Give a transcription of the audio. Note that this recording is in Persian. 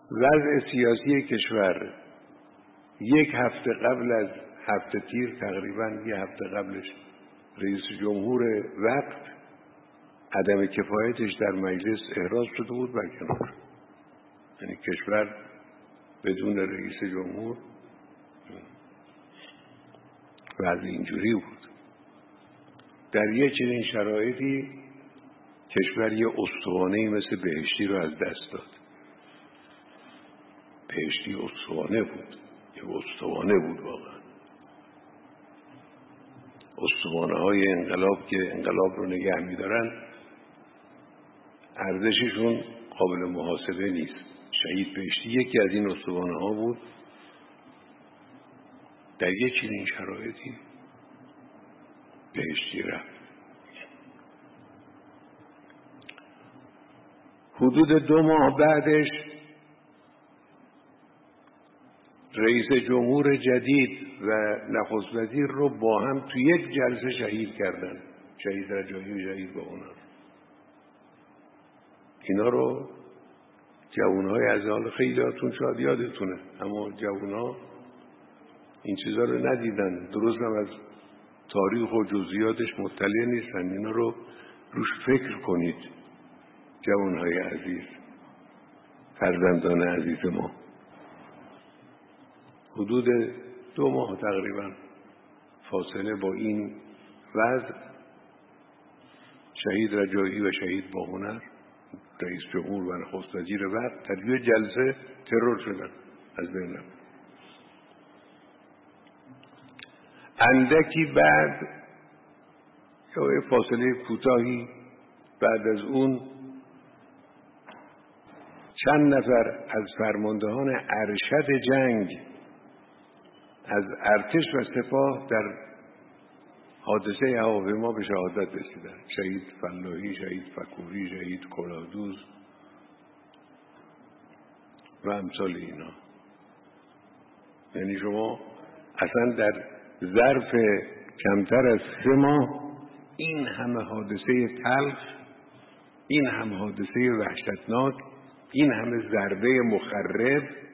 وضع سیاسی کشور یک هفته قبل از هفته تیر، تقریبا یک هفته قبلش، رئیس جمهور وقت عدم کفایتش در مجلس احراز شده بود برکنار. یعنی کشور بدون رئیس جمهور وضع اینجوری بود. در یک چنین شرایطی کشور یه استوانه‌ای مثل بهشتی رو از دست داد. بهشتی استوانه بود، یه استوانه بود واقعا. استوانه های انقلاب که انقلاب رو نگه می‌دارن ارزششون قابل محاسبه نیست. شهید بهشتی یکی از این استوانه ها بود. در یک چنین شرایطی بهشتی رفت. حدود 2 ماه بعدش رئیس جمهور جدید و نخست وزیر رو با هم تو یک جلسه شهید کردن. شهید رجایی و شهید باهنر. اینا رو جوانهای از حال خیلیاتون شاید یادتونه، اما جوانها این چیزا رو ندیدن، درست هم از تاریخ و جزئیاتش مطلع نیستن. اینا رو روش فکر کنید جوانهای عزیز، فرزندان عزیز ما. حدود 2 ماه تقریبا فاصله با این وضع شهید رجایی و شهید باهنر رئیس جمهور و نخست وزیر وقت در یک جلسه ترور شدن، از بین رفتن. اندکی بعد یا فاصله کوتاهی بعد از اون چند نفر از فرماندهان ارشد جنگ از ارتش و سپاه در حادثه هواپیما به شهادت رسیدن. شهید فلاحی، شهید فکوری، شهید کلادوز و امثال اینا. یعنی شما اصلا در ظرف کمتر از 3 ماه این همه حادثه تلخ، این همه حادثه وحشتناک، این همه ضربه مخرب